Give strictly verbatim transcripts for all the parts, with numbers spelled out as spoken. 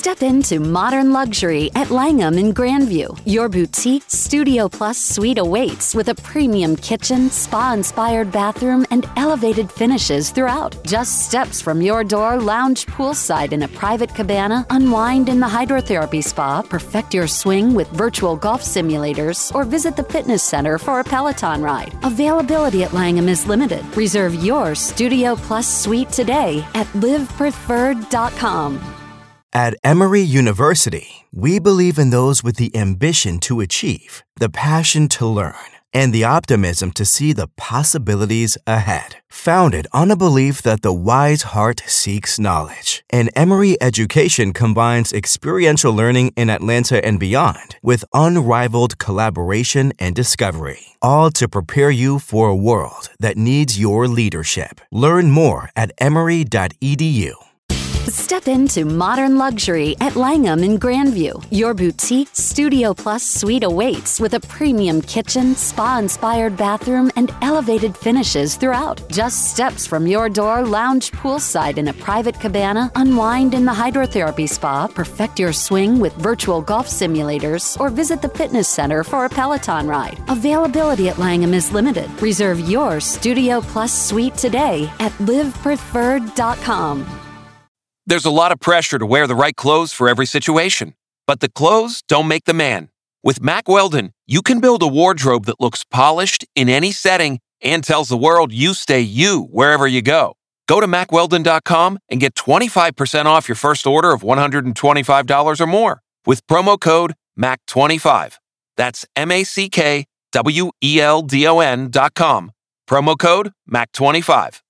Step into modern luxury at Langham in Grandview. Your boutique Studio Plus suite awaits with a premium kitchen, spa-inspired bathroom, and elevated finishes throughout. Just steps from your door, lounge poolside in a private cabana, unwind in the hydrotherapy spa, perfect your swing with virtual golf simulators, or visit the fitness center for a Peloton ride. Availability at Langham is limited. Reserve your Studio Plus suite today at live preferred dot com. At Emory University, we believe in those with the ambition to achieve, the passion to learn, and the optimism to see the possibilities ahead. Founded on a belief that the wise heart seeks knowledge, and Emory education combines experiential learning in Atlanta and beyond with unrivaled collaboration and discovery, all to prepare you for a world that needs your leadership. Learn more at emory dot e d u. Step into modern luxury at Langham in Grandview. Your boutique Studio Plus suite awaits with a premium kitchen, spa-inspired bathroom, and elevated finishes throughout. Just steps from your door, lounge poolside in a private cabana, unwind in the hydrotherapy spa, perfect your swing with virtual golf simulators, or visit the fitness center for a Peloton ride. Availability at Langham is limited. Reserve your Studio Plus suite today at live preferred dot com. There's a lot of pressure to wear the right clothes for every situation, but the clothes don't make the man. With Mack Weldon, you can build a wardrobe that looks polished in any setting and tells the world you stay you wherever you go. Go to mack weldon dot com and get twenty-five percent off your first order of one hundred twenty-five dollars or more with promo code M A C twenty-five. That's M A C K W E L D O N dot com. Promo code M A C twenty-five.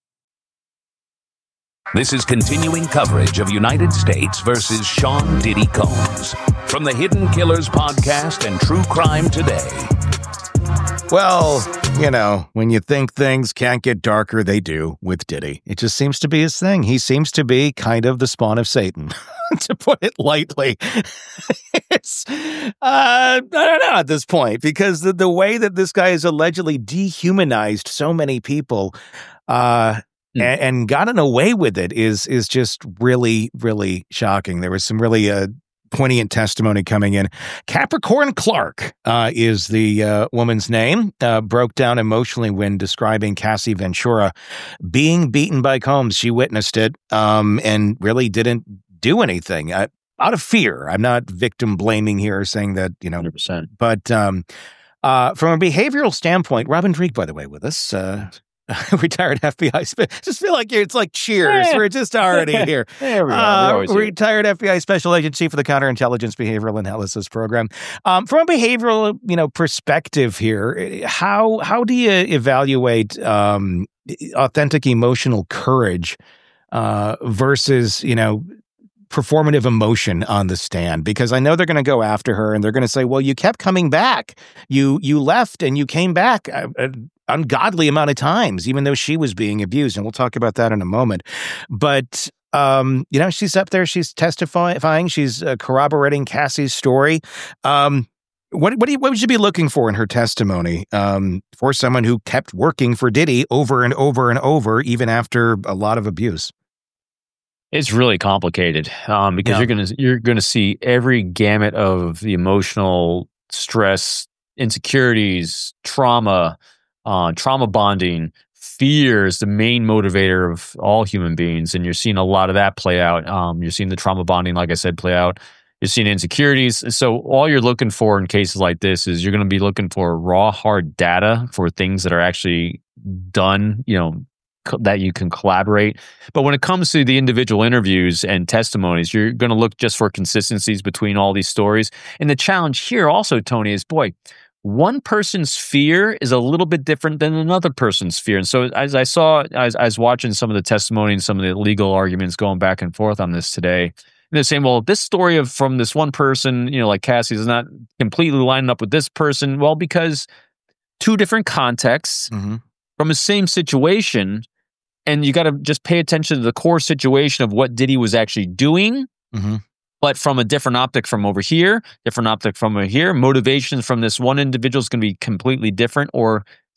This is continuing coverage of United States versus Sean Diddy Combs from the Hidden Killers podcast and True Crime Today. Well, you know, when you think things can't get darker, they do with Diddy. It just seems to be his thing. He seems to be kind of the spawn of Satan, to put it lightly. It's, uh, I don't know at this point, because the, the way that this guy has allegedly dehumanized so many people, uh, Mm. And, and gotten away with it is is just really, really shocking. There was some really uh, poignant testimony coming in. Capricorn Clark uh, is the uh, woman's name. Uh, broke down emotionally when describing Cassie Ventura being beaten by Combs. She witnessed it um, and really didn't do anything uh, out of fear. I'm not victim blaming here, saying that, you know, one hundred percent. But um, uh, from a behavioral standpoint, Robin Dreek, by the way, with us. Uh, retired F B I. Spe- just feel like it's like Cheers. We're just already here. There we are. Uh, retired F B I Special Agent Chief of the Counterintelligence Behavioral Analysis Program. Um, from a behavioral, you know, perspective here, how how do you evaluate um, authentic emotional courage uh, versus, you know, performative emotion on the stand? Because I know they're going to go after her and they're going to say, well, you kept coming back. You you left and you came back an ungodly amount of times, even though she was being abused. And we'll talk about that in a moment. But, um, you know, she's up there. She's testifying. She's uh, corroborating Cassie's story. Um, what, what, do you, what would you be looking for in her testimony um, for someone who kept working for Diddy over and over and over, even after a lot of abuse? It's really complicated um, because Yeah. you're gonna you're gonna see every gamut of the emotional stress, insecurities, trauma, uh, trauma bonding. Fear is the main motivator of all human beings, and you're seeing a lot of that play out. Um, you're seeing the trauma bonding, like I said, play out. You're seeing insecurities. So all you're looking for in cases like this is you're going to be looking for raw, hard data for things that are actually done. You know. That you can collaborate. But when it comes to the individual interviews and testimonies, you're going to look just for consistencies between all these stories. And the challenge here also, Tony, is, boy, one person's fear is a little bit different than another person's fear. And so as I saw, as I was watching some of the testimony and some of the legal arguments going back and forth on this today, and they're saying, well, this story of from this one person, you know, like Cassie, is not completely lining up with this person. Well, because two different contexts Mm-hmm. from the same situation, and you got to just pay attention to the core situation of what Diddy was actually doing, Mm-hmm. but from a different optic from over here, different optic from over here. Motivations from this one individual is going to be completely different, or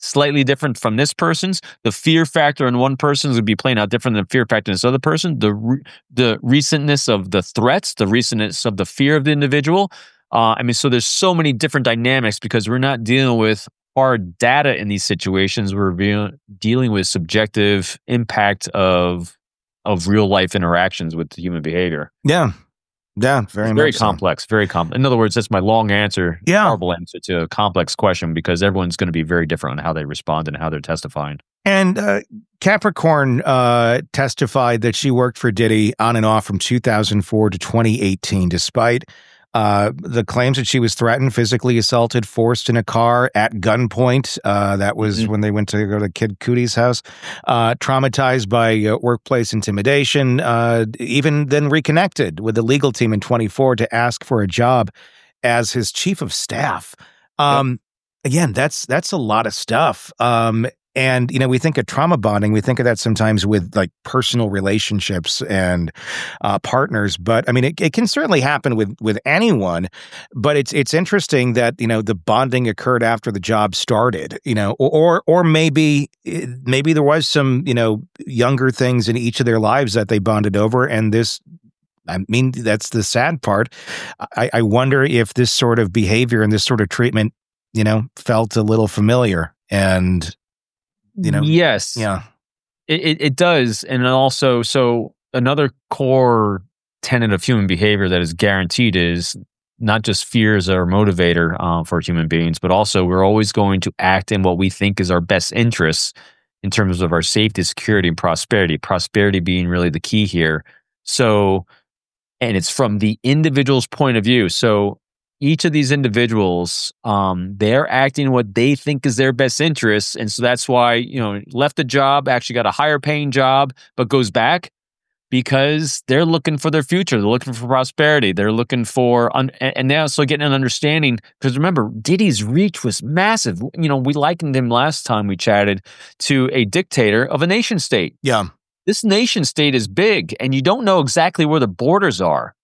slightly different from this person's. The fear factor in one person's would be playing out different than the fear factor in this other person. The re- the recentness of the threats, the recentness of the fear of the individual. Uh, I mean, so there's so many different dynamics because we're not dealing with hard data in these situations. We're be- dealing with subjective impact of of real life interactions with human behavior. Yeah. Yeah, very it's much very so. complex, very complex. In other words, that's my long answer, Yeah. horrible answer to a complex question because everyone's going to be very different on how they respond and how they're testifying. And uh, Capricorn uh, testified that she worked for Diddy on and off from two thousand four to twenty eighteen, despite uh, the claims that she was threatened, physically assaulted, forced in a car at gunpoint. Uh, that was mm-hmm. when they went to go to Kid Cudi's house. Uh, traumatized by uh, workplace intimidation, uh, even then reconnected with the legal team in twenty-four to ask for a job as his chief of staff. Um, yep. Again, that's that's a lot of stuff. Um, And, you know, we think of trauma bonding, we think of that sometimes with like personal relationships and uh, partners. But I mean, it, it can certainly happen with with anyone. But it's it's interesting that, you know, the bonding occurred after the job started, you know, or or maybe maybe there was some, you know, younger things in each of their lives that they bonded over. And this, I mean, that's the sad part. I, I wonder if this sort of behavior and this sort of treatment, you know, felt a little familiar and. You know, yes, yeah, it, it it does, and also so another core tenet of human behavior that is guaranteed is not just fear as our motivator uh, for human beings, but also we're always going to act in what we think is our best interests in terms of our safety, security, and prosperity. Prosperity being really the key here. So, and it's from the individual's point of view. So. Each of these individuals, um, they're acting what they think is their best interests. And so that's why, you know, left a job, actually got a higher paying job, but goes back because they're looking for their future. They're looking for prosperity. They're looking for, un- and they're also getting an understanding. Because remember, Diddy's reach was massive. You know, we likened him last time we chatted to a dictator of a nation state. Yeah. This nation state is big, and you don't know exactly where the borders are.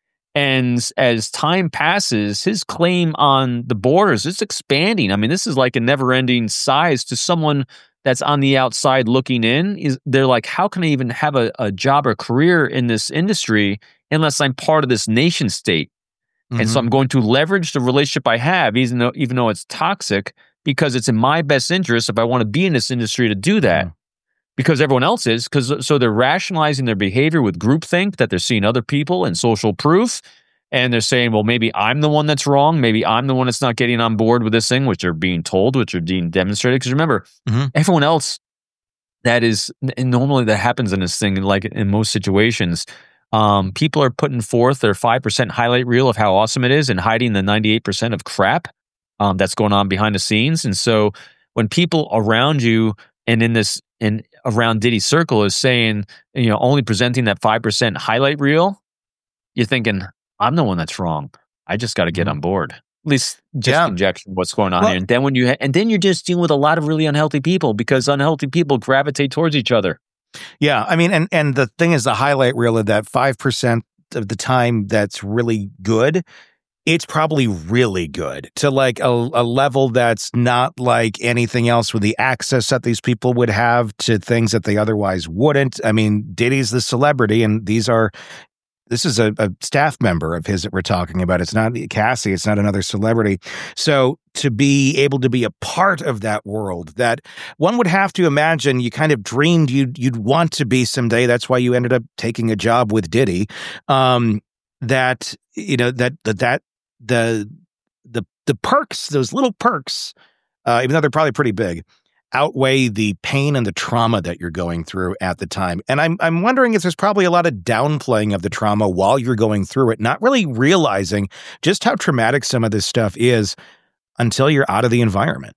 And as time passes, his claim on the borders is expanding. I mean, this is like a never-ending size to someone that's on the outside looking in. Is they're like, how can I even have a, a job or career in this industry unless I'm part of this nation state? Mm-hmm. And so I'm going to leverage the relationship I have, even though even though it's toxic, because it's in my best interest if I want to be in this industry to do that. Mm-hmm. Because everyone else is, because so they're rationalizing their behavior with groupthink that they're seeing other people and social proof, and they're saying, well, maybe I'm the one that's wrong, maybe I'm the one that's not getting on board with this thing, which they're being told, which are being demonstrated. Because remember, mm-hmm. everyone else that is, and normally that happens in this thing, like in most situations, um, people are putting forth their five percent highlight reel of how awesome it is and hiding the ninety-eight percent of crap um, that's going on behind the scenes. And so when people around you and in this, and around Diddy's circle is saying, you know, only presenting that five percent highlight reel, you're thinking, I'm the one that's wrong. I just got to get on board. At least just yeah. conjecture what's going on well, here. And then when you, ha- and then you're just dealing with a lot of really unhealthy people because unhealthy people gravitate towards each other. Yeah. I mean, and, and the thing is the highlight reel of that five percent of the time that's really good, it's probably really good to like a, a level that's not like anything else with the access that these people would have to things that they otherwise wouldn't. I mean, Diddy's the celebrity, and these are, this is a, a staff member of his that we're talking about. It's not Cassie. It's not another celebrity. So to be able to be a part of that world that one would have to imagine you kind of dreamed you'd, you'd want to be someday. That's why you ended up taking a job with Diddy. Um, that, you know, that, that, that, the the the perks, those little perks, uh, even though they're probably pretty big, outweigh the pain and the trauma that you're going through at the time. And I'm I'm wondering if there's probably a lot of downplaying of the trauma while you're going through it, not really realizing just how traumatic some of this stuff is until you're out of the environment.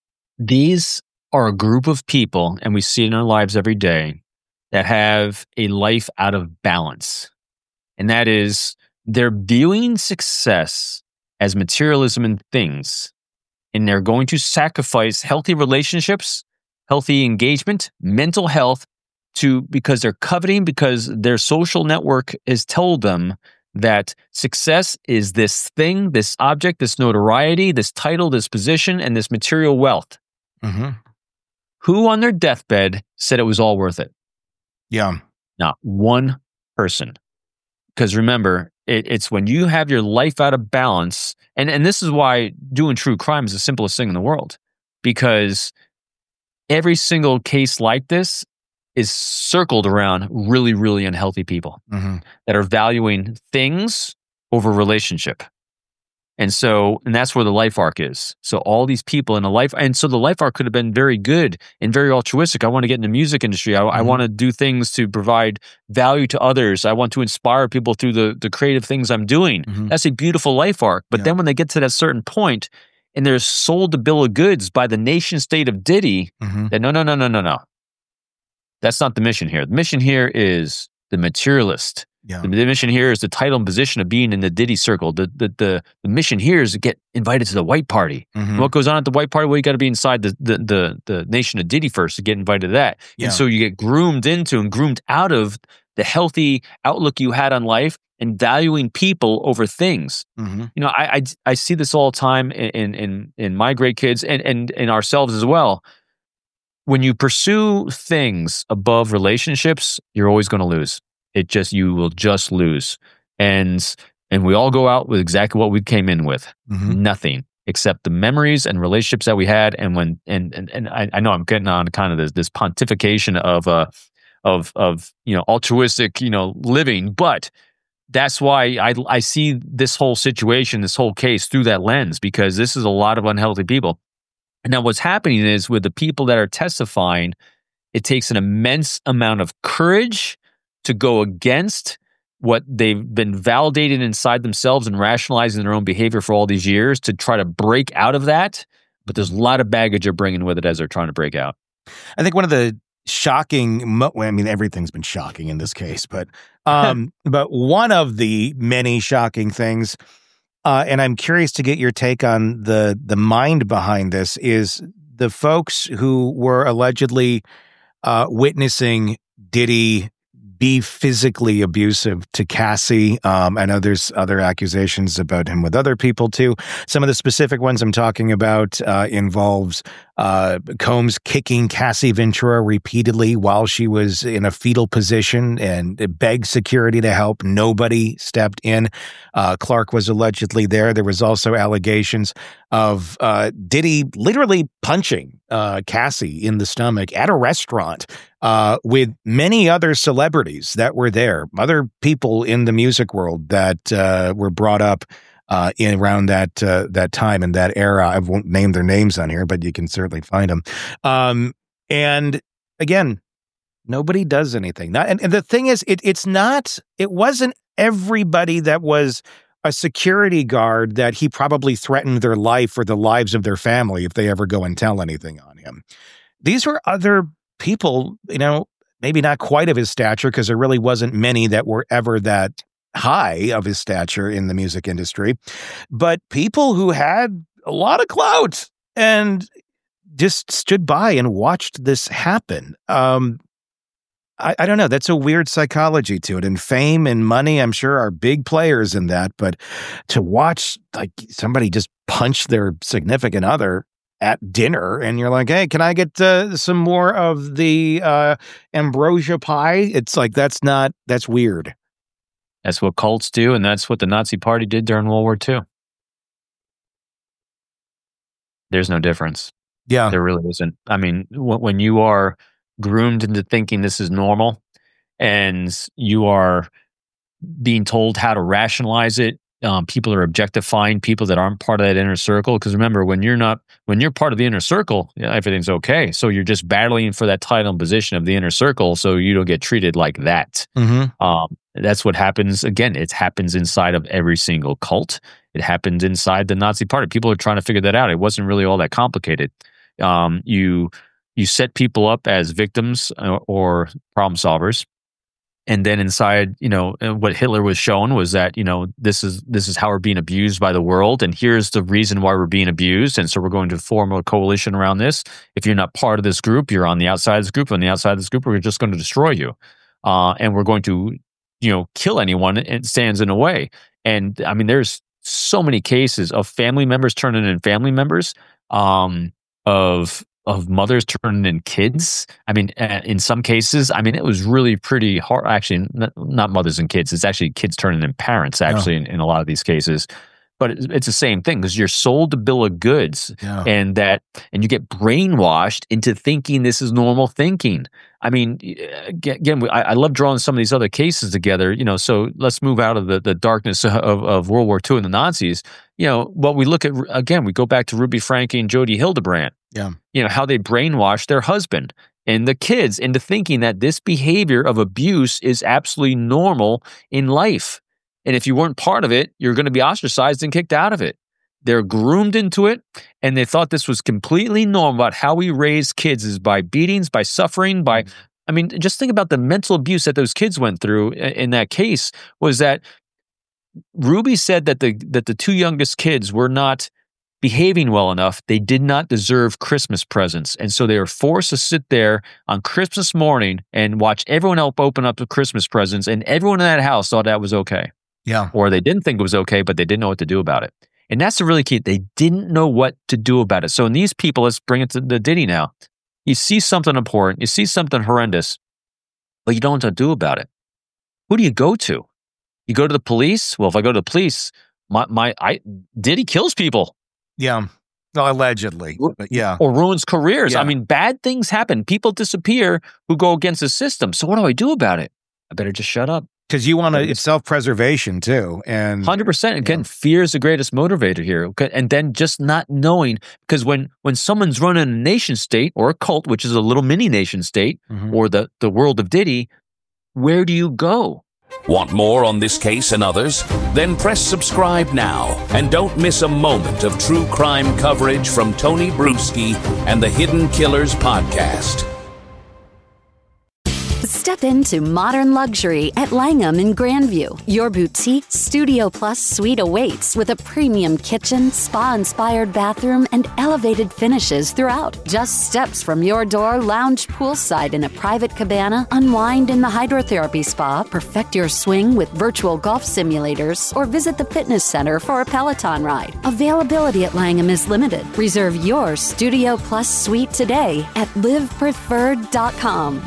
These are a group of people, and we see it in our lives every day, that have a life out of balance. And that is, they're viewing success as materialism and things, and they're going to sacrifice healthy relationships, healthy engagement, mental health, to because they're coveting, because their social network has told them that success is this thing, this object, this notoriety, this title, this position, and this material wealth. Mm-hmm. Who on their deathbed said it was all worth it? Yeah. Not one person. Because remember, it, it's when you have your life out of balance, and, and this is why doing true crime is the simplest thing in the world. Because every single case like this is circled around really, really unhealthy people Mm-hmm. that are valuing things over relationship. And so, and that's where the life arc is. So all these people in a life, and so the life arc could have been very good and very altruistic. I want to get in the music industry. I, mm-hmm. I want to do things to provide value to others. I want to inspire people through the, the creative things I'm doing. Mm-hmm. That's a beautiful life arc. But yeah. then when they get to that certain point and they're sold a bill of goods by the nation state of Diddy, mm-hmm. then no, no, no, no, no, no. That's not the mission here. The mission here is the materialist. Yeah. The mission here is the title and position of being in the Diddy circle. The the the, the mission here is to get invited to the white party. Mm-hmm. What goes on at the white party? Well, you got to be inside the, the the the nation of Diddy first to get invited to that. Yeah. And so you get groomed into and groomed out of the healthy outlook you had on life and valuing people over things. Mm-hmm. You know, I, I I see this all the time in in in my great kids and and in ourselves as well. When you pursue things above relationships, you're always going to lose. It just, you will just lose. And and we all go out with exactly what we came in with. Mm-hmm. Nothing except the memories and relationships that we had. And when and and, and I, I know I'm getting on kind of this this pontification of uh of of you know altruistic, you know, living, but that's why I I see this whole situation, this whole case through that lens, because this is a lot of unhealthy people. And now what's happening is with the people that are testifying, it takes an immense amount of courage to go against what they've been validated inside themselves and rationalizing their own behavior for all these years to try to break out of that. But there's a lot of baggage they're bringing with it as they're trying to break out. I think one of the shocking, mo- I mean, everything's been shocking in this case, but um, but one of the many shocking things, uh, and I'm curious to get your take on the the mind behind this, is the folks who were allegedly uh, witnessing Diddy be physically abusive to Cassie. Um, I know there's other accusations about him with other people too. Some of the specific ones I'm talking about uh, involves uh, Combs kicking Cassie Ventura repeatedly while she was in a fetal position and begged security to help. Nobody stepped in. Uh, Clark was allegedly there. There was also allegations of uh, Diddy literally punching uh, Cassie in the stomach at a restaurant uh, with many other celebrities that were there, other people in the music world that uh, were brought up uh, in around that uh, that time and that era. I won't name their names on here, but you can certainly find them. Um, and again, nobody does anything. Not, and, and the thing is, it, it's not. It wasn't everybody that was a security guard that he probably threatened their life or the lives of their family if they ever go and tell anything on him. These were other people, you know, maybe not quite of his stature, because there really wasn't many that were ever that high of his stature in the music industry, but people who had a lot of clout and just stood by and watched this happen. Um, I, I don't know. That's a weird psychology to it. And fame and money, I'm sure, are big players in that. But to watch like somebody just punch their significant other at dinner, and you're like, "Hey, can I get uh, some more of the uh, ambrosia pie?" It's like that's not that's weird. That's what cults do, and that's what the Nazi Party did during World War Two. There's no difference. Yeah, there really isn't. I mean, when you are groomed into thinking this is normal, and you are being told how to rationalize it, um, people are objectifying people that aren't part of that inner circle. Because remember, when you're not, when you're part of the inner circle, yeah, everything's okay. So you're just battling for that title and position of the inner circle, so you don't get treated like that. Mm-hmm. Um, that's what happens. Again, it happens inside of every single cult. It happens inside the Nazi Party. People are trying to figure that out. It wasn't really all that complicated. Um, you you set people up as victims or, or problem solvers. And then inside, you know, what Hitler was shown was that, you know, this is this is how we're being abused by the world, and here's the reason why we're being abused, and so we're going to form a coalition around this. If you're not part of this group, you're on the outside of this group. On the outside of this group, we're just going to destroy you, uh, and we're going to, you know, kill anyone that stands in the way. And I mean, there's so many cases of family members turning in family members, um, of of mothers turning in kids. I mean, uh, in some cases, I mean, it was really pretty hard. Actually, not, not mothers and kids. It's actually kids turning in parents, actually, oh. in, in a lot of these cases. But it's, it's the same thing because you're sold a bill of goods yeah. and that, and you get brainwashed into thinking this is normal thinking. I mean, again, I, I love drawing some of these other cases together, you know, so let's move out of the, the darkness of, of World War Two and the Nazis. You know, what we look at, again, we go back to Ruby Franke and Jodi Hildebrandt. Yeah. You know, how they brainwashed their husband and the kids into thinking that this behavior of abuse is absolutely normal in life. And if you weren't part of it, you're going to be ostracized and kicked out of it. They're groomed into it, and they thought this was completely normal about how we raise kids is by beatings, by suffering, by, I mean, just think about the mental abuse that those kids went through in that case was that Ruby said that the that the two youngest kids were not behaving well enough. They did not deserve Christmas presents. And so they were forced to sit there on Christmas morning and watch everyone else open up the Christmas presents, and everyone in that house thought that was okay. Yeah. Or they didn't think it was okay, but they didn't know what to do about it. And that's the really key. They didn't know what to do about it. So in these people, let's bring it to the Diddy now. You see something important, you see something horrendous, but you don't know what to do about it. Who do you go to? You go to the police? Well, if I go to the police, my my I Diddy kills people. Yeah. Well, allegedly. But yeah. Or ruins careers. Yeah. I mean, bad things happen. People disappear who go against the system. So what do I do about it? I better just shut up. Because you want to, it's self-preservation too. And one hundred percent. Again, yeah. Fear is the greatest motivator here. Okay? And then just not knowing, because when, when someone's running a nation state or a cult, which is a little mini nation state, mm-hmm. or the, the world of Diddy, where do you go? Want more on this case and others? Then press subscribe now and don't miss a moment of true crime coverage from Tony Bruschi and the Hidden Killers podcast. Step into modern luxury at Langham in Grandview. Your boutique Studio Plus suite awaits with a premium kitchen, spa-inspired bathroom, and elevated finishes throughout. Just steps from your door, lounge poolside in a private cabana, unwind in the hydrotherapy spa, perfect your swing with virtual golf simulators, or visit the fitness center for a Peloton ride. Availability at Langham is limited. Reserve your Studio Plus suite today at live preferred dot com.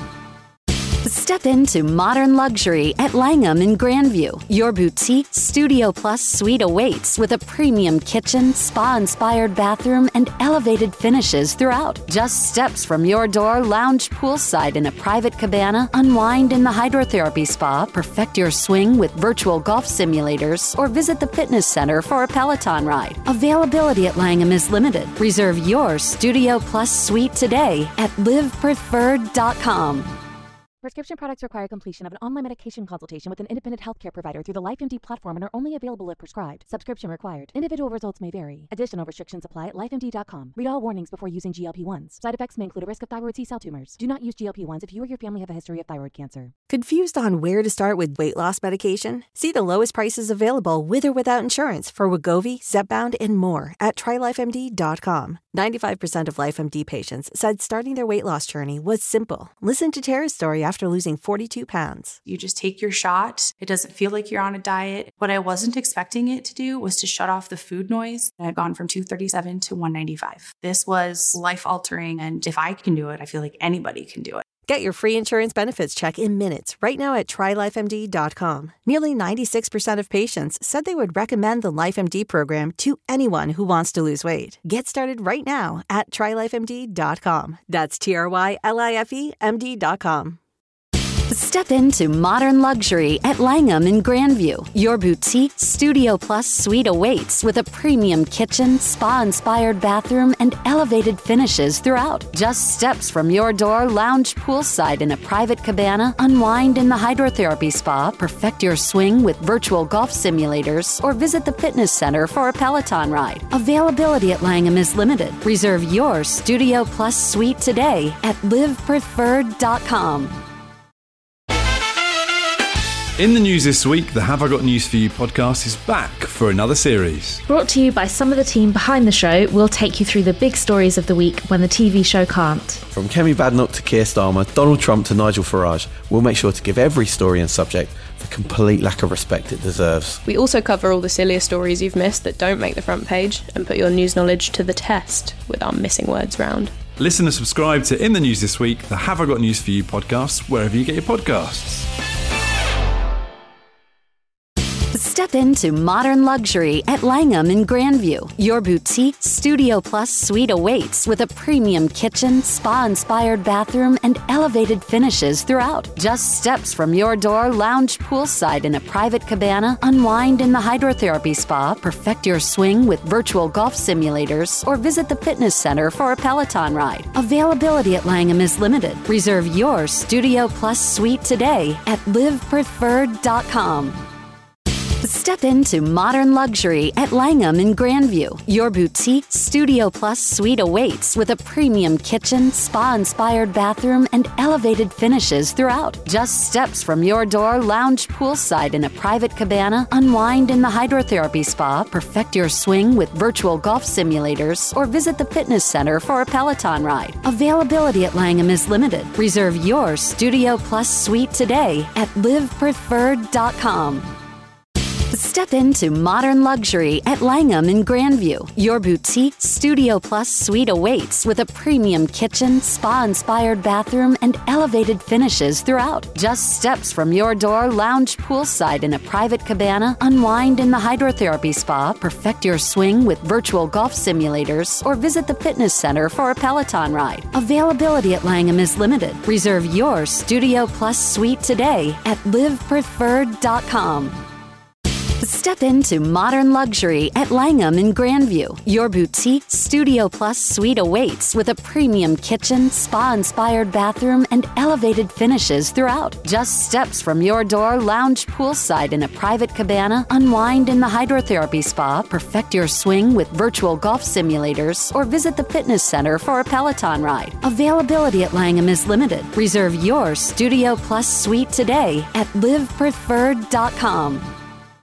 Step into modern luxury at Langham in Grandview. Your boutique Studio Plus suite awaits with a premium kitchen, spa-inspired bathroom, and elevated finishes throughout. Just steps from your door, lounge poolside in a private cabana, unwind in the hydrotherapy spa, perfect your swing with virtual golf simulators, or visit the fitness center for a Peloton ride. Availability at Langham is limited. Reserve your Studio Plus suite today at live preferred dot com. Prescription products require completion of an online medication consultation with an independent healthcare provider through the LifeMD platform and are only available if prescribed. Subscription required. Individual results may vary. Additional restrictions apply at life M D dot com. Read all warnings before using G L P one s. Side effects may include a risk of thyroid C-cell tumors. Do not use G L P one s if you or your family have a history of thyroid cancer. Confused on where to start with weight loss medication? See the lowest prices available with or without insurance for Wegovy, Zepbound, and more at try life M D dot com. ninety-five percent of LifeMD patients said starting their weight loss journey was simple. Listen to Tara's story after losing forty-two pounds. You just take your shot. It doesn't feel like you're on a diet. What I wasn't expecting it to do was to shut off the food noise. I had gone from two thirty-seven to one ninety-five. This was life-altering, and if I can do it, I feel like anybody can do it. Get your free insurance benefits check in minutes right now at try life M D dot com. Nearly ninety-six percent of patients said they would recommend the LifeMD program to anyone who wants to lose weight. Get started right now at try life M D dot com. That's T R Y L I F E M D dot com. Step into modern luxury at Langham in Grandview. Your boutique Studio Plus suite awaits with a premium kitchen, spa-inspired bathroom, and elevated finishes throughout. Just steps from your door, lounge poolside in a private cabana, unwind in the hydrotherapy spa, perfect your swing with virtual golf simulators, or visit the fitness center for a Peloton ride. Availability at Langham is limited. Reserve your Studio Plus suite today at live preferred dot com. In the news this week, the Have I Got News For You podcast is back for another series. Brought to you by some of the team behind the show, we'll take you through the big stories of the week when the T V show can't. From Kemi Badenoch to Keir Starmer, Donald Trump to Nigel Farage, we'll make sure to give every story and subject the complete lack of respect it deserves. We also cover all the sillier stories you've missed that don't make the front page and put your news knowledge to the test with our missing words round. Listen and subscribe to In the News This Week, the Have I Got News For You podcast, wherever you get your podcasts. Step into modern luxury at Langham in Grandview. Your boutique Studio Plus suite awaits with a premium kitchen, spa-inspired bathroom, and elevated finishes throughout. Just steps from your door, lounge poolside in a private cabana, unwind in the hydrotherapy spa, perfect your swing with virtual golf simulators, or visit the fitness center for a Peloton ride. Availability at Langham is limited. Reserve your Studio Plus suite today at live preferred dot com. Step into modern luxury at Langham in Grandview. Your boutique Studio Plus suite awaits with a premium kitchen, spa-inspired bathroom, and elevated finishes throughout. Just steps from your door, lounge poolside in a private cabana, unwind in the hydrotherapy spa, perfect your swing with virtual golf simulators, or visit the fitness center for a Peloton ride. Availability at Langham is limited. Reserve your Studio Plus suite today at live preferred dot com. Step into modern luxury at Langham in Grandview. Your boutique Studio Plus suite awaits with a premium kitchen, spa-inspired bathroom, and elevated finishes throughout. Just steps from your door, lounge poolside in a private cabana, unwind in the hydrotherapy spa, perfect your swing with virtual golf simulators, or visit the fitness center for a Peloton ride. Availability at Langham is limited. Reserve your Studio Plus suite today at live preferred dot com. Step into modern luxury at Langham in Grandview. Your boutique Studio Plus suite awaits with a premium kitchen, spa-inspired bathroom, and elevated finishes throughout. Just steps from your door, lounge poolside in a private cabana, unwind in the hydrotherapy spa, perfect your swing with virtual golf simulators, or visit the fitness center for a Peloton ride. Availability at Langham is limited. Reserve your Studio Plus suite today at live preferred dot com.